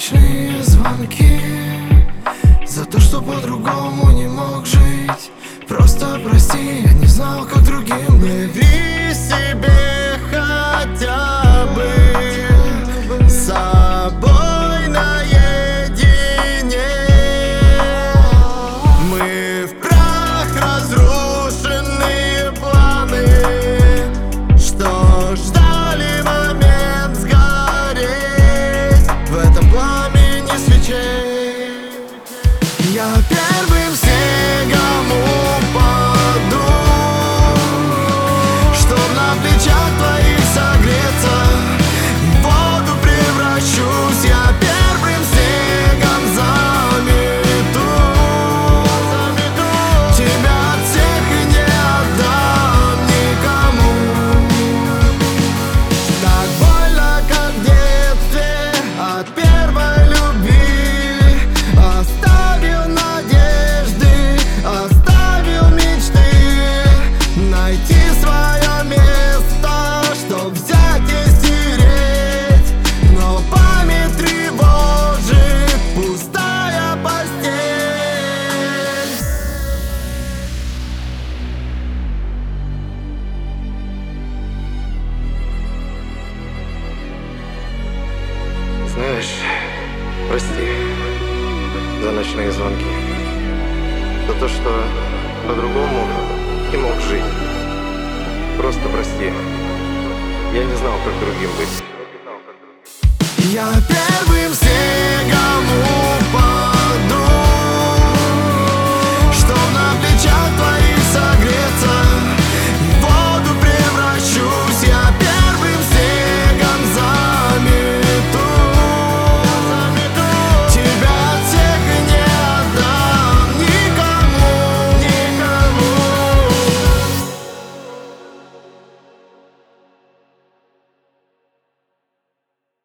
ночные звонки, за то, что по-другому не мог жить. Просто прости, я не знал, как другим быть. Яви себе хотя бы с собой наедине. Мы в прах разрушенные планы, что ждали момент сгореть в этом пламени свечей. Я первым снегом упаду, чтоб на плечах твоих согреться, в воду превращусь. Я первым снегом замету тебя от всех и не отдам никому. Так больно, как в детстве от первой любви. Оставил надежды, оставил мечты, найти свое место, чтоб взять и стереть. Но память тревожит пустая постель. Знаешь, прости за ночные звонки, за то, что по-другому не мог жить. Просто прости. Я не знал, как другим быть. я